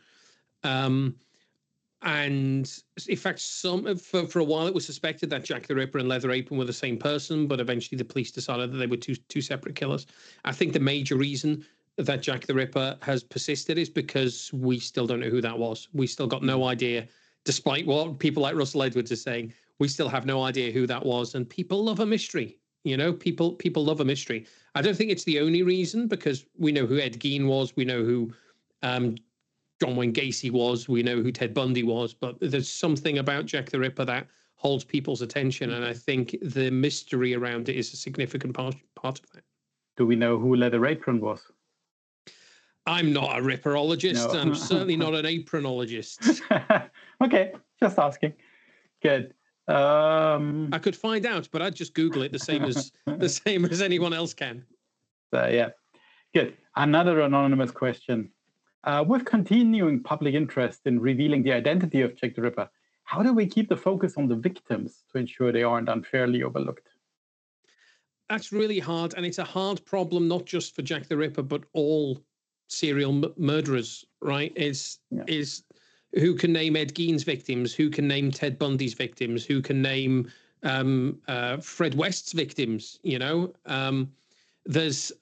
And in fact, for a while it was suspected that Jack the Ripper and Leather Apron were the same person, but eventually the police decided that they were two separate killers. I think the major reason that Jack the Ripper has persisted is because we still don't know who that was. We still got no idea, despite what people like Russell Edwards are saying. We still have no idea who that was, and people love a mystery. You know, people love a mystery. I don't think it's the only reason, because we know who Ed Gein was, we know who John Wayne Gacy was, we know who Ted Bundy was, but there's something about Jack the Ripper that holds people's attention, and I think the mystery around it is a significant part of that. Do we know who Leather Apron was? I'm not a ripperologist. No. I'm certainly not an apronologist. Okay, just asking. Good. I could find out, but I'd just Google it the same as anyone else can. Yeah, good. Another anonymous question. With continuing public interest in revealing the identity of Jack the Ripper, how do we keep the focus on the victims to ensure they aren't unfairly overlooked? That's really hard, and it's a hard problem not just for Jack the Ripper, but all serial murderers, right? Is who can name Ed Gein's victims? Who can name Ted Bundy's victims? Who can name Fred West's victims? You know, there's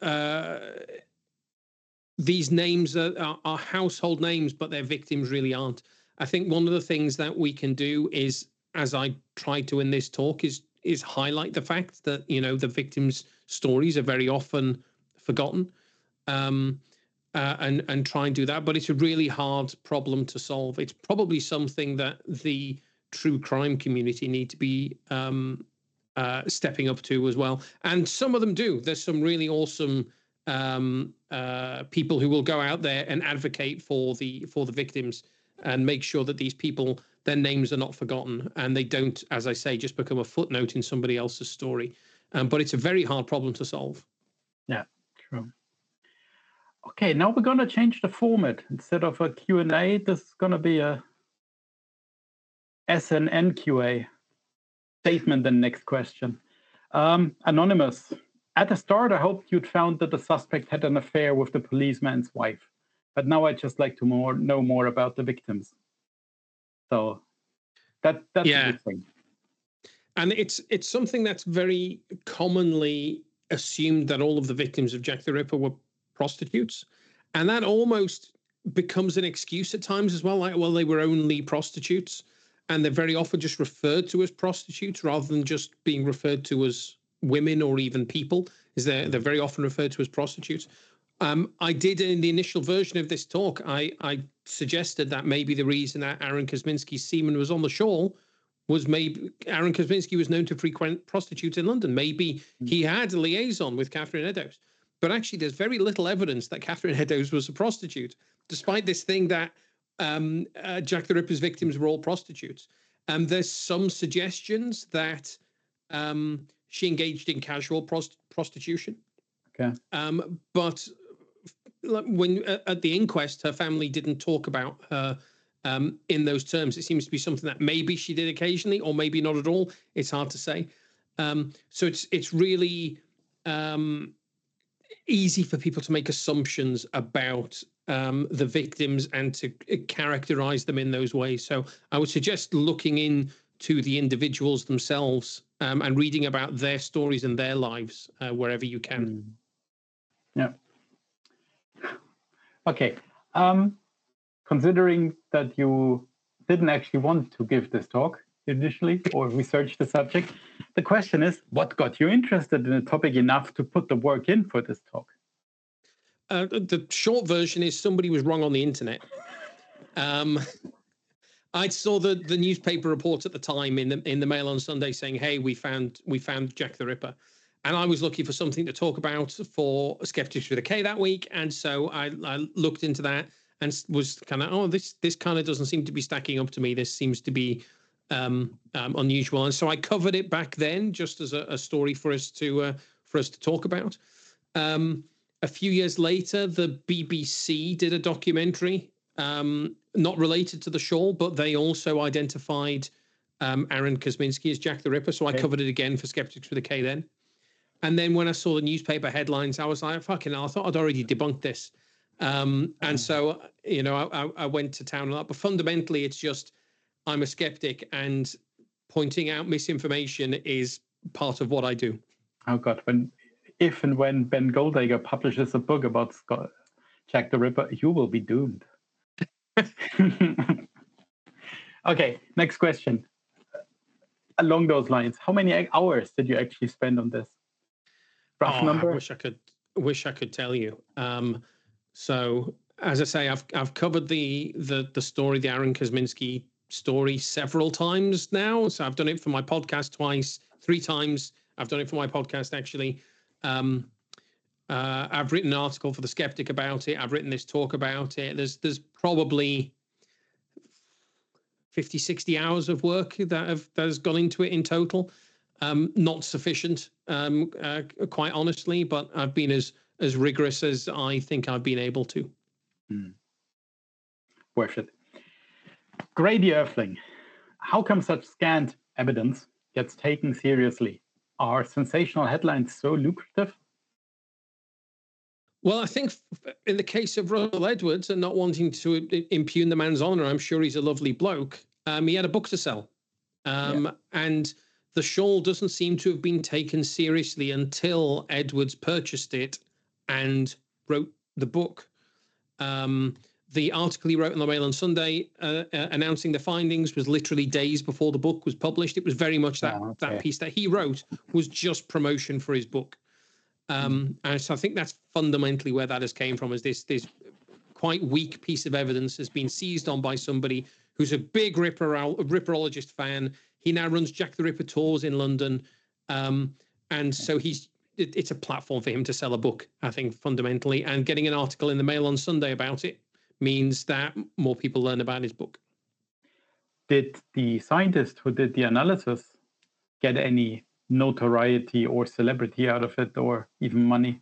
these names are household names, but their victims really aren't. I think one of the things that we can do is, as I tried to in this talk, is highlight the fact that, you know, the victims' stories are very often forgotten. And try and do that, but it's a really hard problem to solve. It's probably something that the true crime community need to be stepping up to as well, and some of them do. There's some really awesome people who will go out there and advocate for the victims and make sure that these people, their names are not forgotten and they don't, as I say, just become a footnote in somebody else's story. But it's a very hard problem to solve. Yeah, true. Okay, now we're going to change the format. Instead of a Q&A, this is going to be a SNNQA statement. The next question. Anonymous. At the start, I hoped you'd found that the suspect had an affair with the policeman's wife. But now I'd just like to know more about the victims. So that's a good thing. And it's something that's very commonly assumed, that all of the victims of Jack the Ripper were prostitutes, and that almost becomes an excuse at times as well. Like, well, they were only prostitutes, and they're very often just referred to as prostitutes rather than just being referred to as women or even people. They're very often referred to as prostitutes. I did, in the initial version of this talk, I suggested that maybe the reason that Aaron Kosminski's semen was on the shawl was maybe Aaron Kosminski was known to frequent prostitutes in London. Maybe he had a liaison with Catherine Eddowes. But actually, there's very little evidence that Catherine Eddowes was a prostitute, despite this thing that Jack the Ripper's victims were all prostitutes. There's some suggestions that she engaged in casual prostitution. Okay. But when at the inquest, her family didn't talk about her in those terms. It seems to be something that maybe she did occasionally, or maybe not at all. It's hard to say. So it's really easy for people to make assumptions about the victims and to characterize them in those ways. So I would suggest looking into the individuals themselves and reading about their stories and their lives wherever you can. Yeah. Okay. Considering that you didn't actually want to give this talk initially or research the subject, the question is, what got you interested in the topic enough to put the work in for this talk? The short version is somebody was wrong on the internet. I saw the newspaper report at the time in the Mail on Sunday saying, "Hey, we found Jack the Ripper," and I was looking for something to talk about for Skeptics with a K that week, and so I looked into that and was kind of, this kind of doesn't seem to be stacking up to me. This seems to be unusual, and so I covered it back then just as a story for us to talk about. A few years later, the BBC did a documentary, not related to the shawl, but they also identified Aaron Kosminski as Jack the Ripper. So I covered it again for Skeptics with a K then. And then when I saw the newspaper headlines, I was like, fucking hell, I thought I'd already debunked this. And so, I went to town on that. But fundamentally, it's just I'm a skeptic, and pointing out misinformation is part of what I do. Oh, God. If and when Ben Goldacre publishes a book about Jack the Ripper, you will be doomed. Okay, next question. Along those lines, how many hours did you actually spend on this? Rough number? I wish I could tell you. So as I say, I've covered the story, the Aaron Kosminski story, several times now. So I've done it for my podcast twice, 3 times. I've done it for my podcast actually. I've written an article for The Skeptic about it. I've written this talk about it. There's probably 50, 60 hours of work that has gone into it in total. Not sufficient, quite honestly, but I've been as rigorous as I think I've been able to. Worth it. Grady Earthling, how come such scant evidence gets taken seriously? Are sensational headlines so lucrative? Well, I think in the case of Russell Edwards, and not wanting to impugn the man's honor, I'm sure he's a lovely bloke. He had a book to sell. And the shawl doesn't seem to have been taken seriously until Edwards purchased it and wrote the book. The article he wrote in the Mail on Sunday announcing the findings was literally days before the book was published. It was very much that piece that he wrote was just promotion for his book. And so I think that's fundamentally where that has came from, is this quite weak piece of evidence has been seized on by somebody who's a big Ripperologist fan. He now runs Jack the Ripper tours in London. And so it's a platform for him to sell a book, I think, fundamentally. And getting an article in the Mail on Sunday about it means that more people learn about his book. Did the scientist who did the analysis get any notoriety or celebrity out of it, or even money?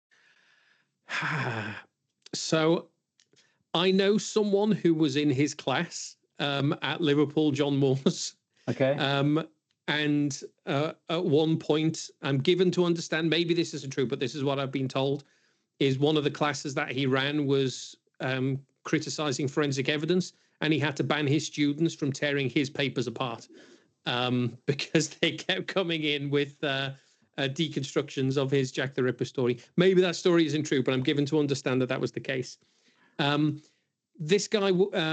So I know someone who was in his class at Liverpool, John Moores. Okay. And at one point, I'm given to understand, maybe this isn't true, but this is what I've been told, is one of the classes that he ran was criticizing forensic evidence, and he had to ban his students from tearing his papers apart because they kept coming in with deconstructions of his Jack the Ripper story. Maybe that story isn't true, but I'm given to understand that was the case. This guy,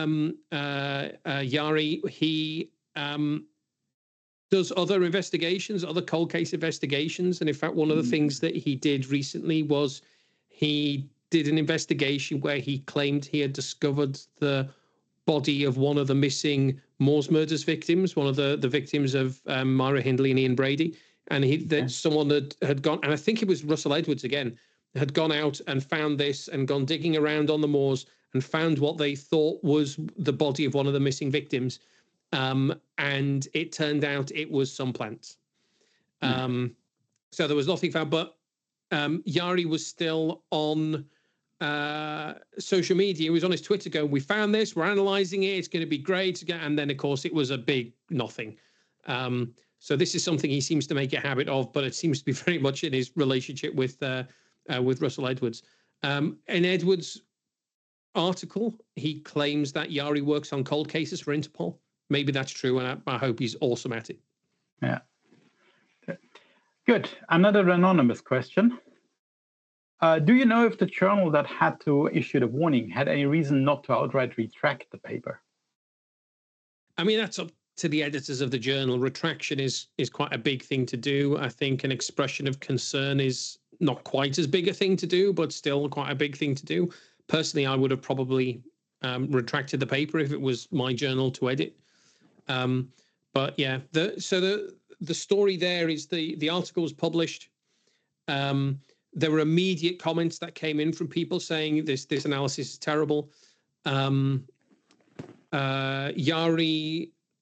Yari, he does other investigations, other cold case investigations. And in fact, one of the things that he did recently was he did an investigation where he claimed he had discovered the body of one of the missing Moors Murders victims, one of the victims of Myra Hindley and Ian Brady. And someone had gone, and I think it was Russell Edwards again, had gone out and found this and gone digging around on the moors and found what they thought was the body of one of the missing victims. And it turned out it was some plants. So there was nothing found, but Yari was still on social media. He was on his Twitter going, we found this, we're analyzing it, it's going to be great. And then, of course, it was a big nothing. So this is something he seems to make a habit of, but it seems to be very much in his relationship with Russell Edwards. In Edwards' article, he claims that Yari works on cold cases for Interpol. Maybe that's true, and I hope he's awesome at it. Yeah. Good. Another anonymous question. Do you know if the journal that had to issue the warning had any reason not to outright retract the paper? I mean, that's up to the editors of the journal. Retraction is quite a big thing to do. I think an expression of concern is not quite as big a thing to do, but still quite a big thing to do. Personally, I would have probably retracted the paper if it was my journal to edit. But yeah, the story there is the article was published. There were immediate comments that came in from people saying this analysis is terrible. Yari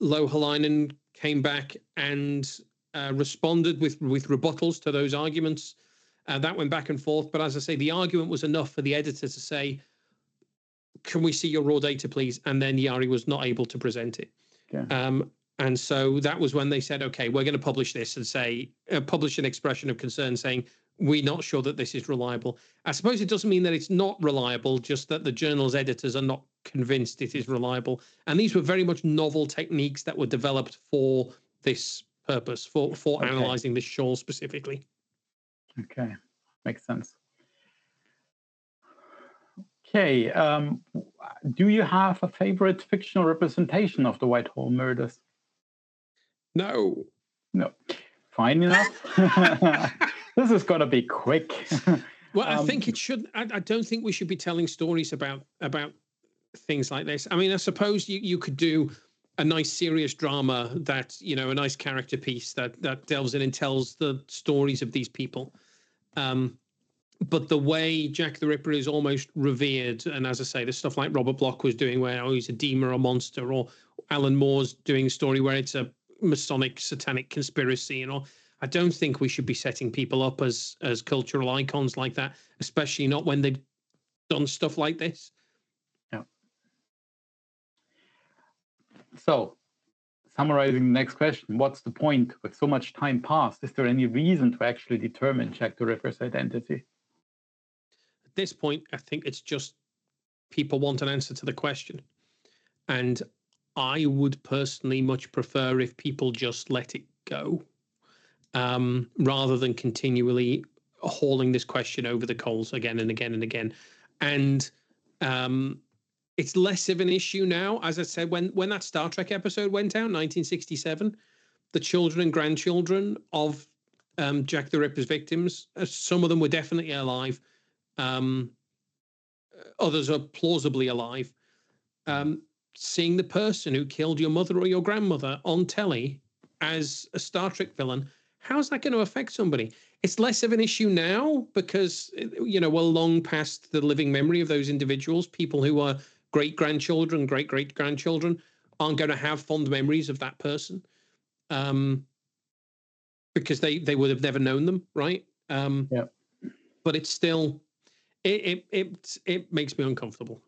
Lohalainen came back and responded with rebuttals to those arguments. That went back and forth. But as I say, the argument was enough for the editor to say, can we see your raw data, please? And then Jari was not able to present it. Yeah. And so that was when they said, okay, we're going to publish this and say, publish an expression of concern saying, we're not sure that this is reliable. I suppose it doesn't mean that it's not reliable, just that the journal's editors are not convinced it is reliable. And these were very much novel techniques that were developed for this purpose, for analyzing this shoal specifically. Okay, makes sense. Okay, do you have a favorite fictional representation of the Whitehall murders? No. Fine enough. This is gonna be quick. Well, I think it should. I don't think we should be telling stories about things like this. I mean, I suppose you could do a nice serious drama that, you know, a nice character piece that delves in and tells the stories of these people. But the way Jack the Ripper is almost revered, and as I say, the stuff like Robert Bloch was doing, where he's a demon or a monster, or Alan Moore's doing a story where it's a Masonic satanic conspiracy, you know. I don't think we should be setting people up as cultural icons like that, especially not when they've done stuff like this. Yeah. So, summarizing the next question, what's the point with so much time passed? Is there any reason to actually determine Jack the Ripper's identity? At this point, I think it's just people want an answer to the question. And I would personally much prefer if people just let it go, rather than continually hauling this question over the coals again and again and again. And it's less of an issue now. As I said, when that Star Trek episode went out, 1967, the children and grandchildren of Jack the Ripper's victims, some of them were definitely alive. Others are plausibly alive. Seeing the person who killed your mother or your grandmother on telly as a Star Trek villain, how's that going to affect somebody? It's less of an issue now because, you know, we're long past the living memory of those individuals. People who are great-grandchildren, great-great-grandchildren aren't going to have fond memories of that person, because they would have never known them, right? Yeah. But it's still, it makes me uncomfortable.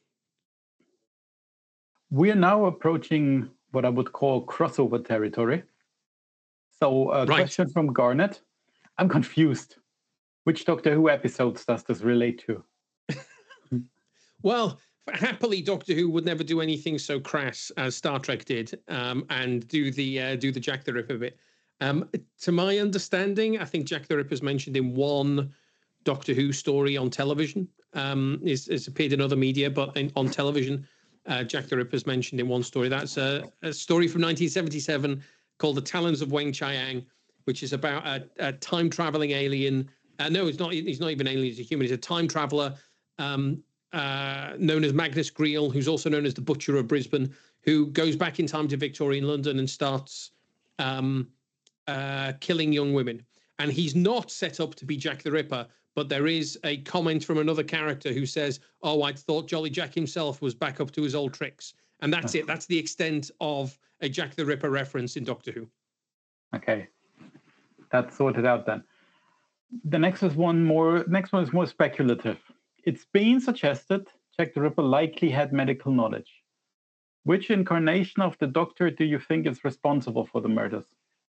We are now approaching what I would call crossover territory. So a question from Garnet. I'm confused. Which Doctor Who episodes does this relate to? Well, happily, Doctor Who would never do anything so crass as Star Trek did, and do the Jack the Ripper bit. To my understanding, I think Jack the Ripper is mentioned in one Doctor Who story on television. It's appeared in other media, but on television, Jack the Ripper is mentioned in one story. That's a story from 1977 called The Talons of Weng Chiang, which is about a time-traveling alien. No, it's not. He's not even an alien. He's a human. He's a time traveler known as Magnus Greel, who's also known as the Butcher of Brisbane, who goes back in time to Victorian London and starts killing young women. And he's not set up to be Jack the Ripper, but there is a comment from another character who says, "Oh, I thought Jolly Jack himself was back up to his old tricks." And that's it. That's the extent of a Jack the Ripper reference in Doctor Who. Okay, that's sorted out then. The next one is more speculative. It's been suggested Jack the Ripper likely had medical knowledge. Which incarnation of the Doctor do you think is responsible for the murders?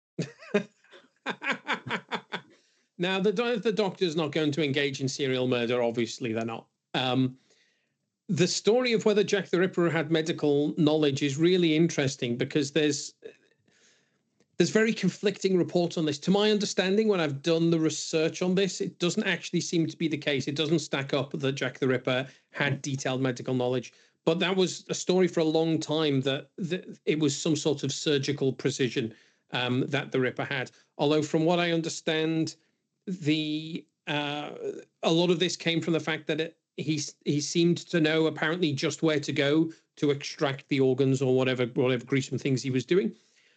Now, the Doctor's not going to engage in serial murder. Obviously, they're not. The story of whether Jack the Ripper had medical knowledge is really interesting because there's very conflicting reports on this. To my understanding, when I've done the research on this, it doesn't actually seem to be the case. It doesn't stack up that Jack the Ripper had detailed medical knowledge. But that was a story for a long time that it was some sort of surgical precision that the Ripper had. Although from what I understand, a lot of this came from the fact that he seemed to know apparently just where to go to extract the organs or whatever gruesome things he was doing.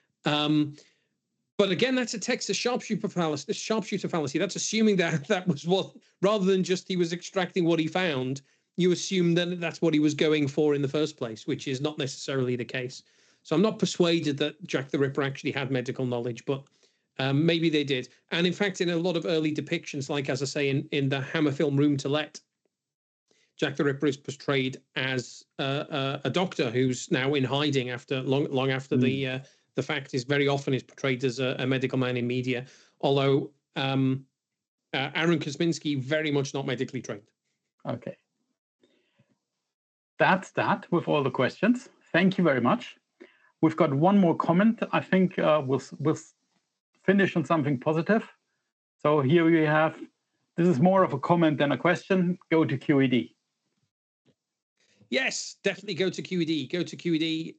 But again, that's a Texas sharpshooter fallacy. That's assuming that was what, rather than just he was extracting what he found, you assume that that's what he was going for in the first place, which is not necessarily the case. So I'm not persuaded that Jack the Ripper actually had medical knowledge, but maybe they did. And in fact, in a lot of early depictions, like, as I say, in the Hammer film Room to Let, Jack the Ripper is portrayed as a doctor who's now in hiding after long after the fact. Is very often is portrayed as a medical man in media, although Aaron Kosminski very much not medically trained. Okay. That's that with all the questions. Thank you very much. We've got one more comment. I think we'll finish on something positive. So here we have, this is more of a comment than a question. Go to QED. Yes, definitely go to QED. Go to QED.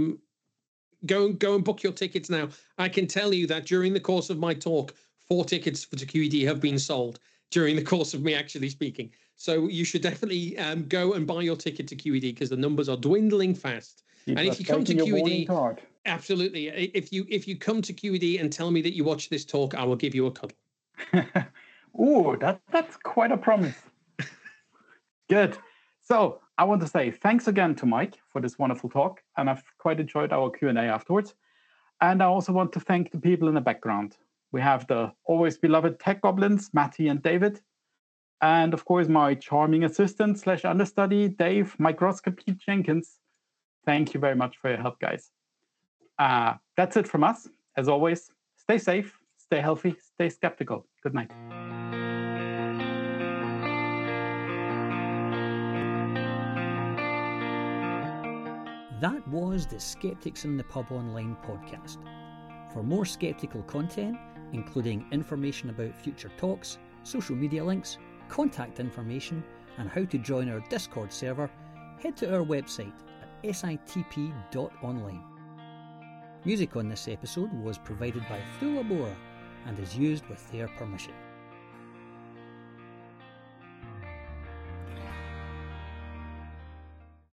Go and book your tickets now. I can tell you that during the course of my talk, 4 tickets for QED have been sold during the course of me actually speaking. So you should definitely go and buy your ticket to QED because the numbers are dwindling fast. And if you come to QED, absolutely. If you come to QED and tell me that you watch this talk, I will give you a cuddle. Ooh, that's quite a promise. Good. So I want to say thanks again to Mike for this wonderful talk, and I've quite enjoyed our Q&A afterwards. And I also want to thank the people in the background. We have the always beloved tech goblins, Matty and David. And of course, my charming assistant / understudy, Dave Microscopy Jenkins. Thank you very much for your help, guys. That's it from us. As always, stay safe, stay healthy, stay skeptical. Good night. That was the Skeptics in the Pub Online podcast. For more skeptical content, including information about future talks, social media links, contact information, and how to join our Discord server, head to our website at sitp.online. Music on this episode was provided by Thula Bora and is used with their permission.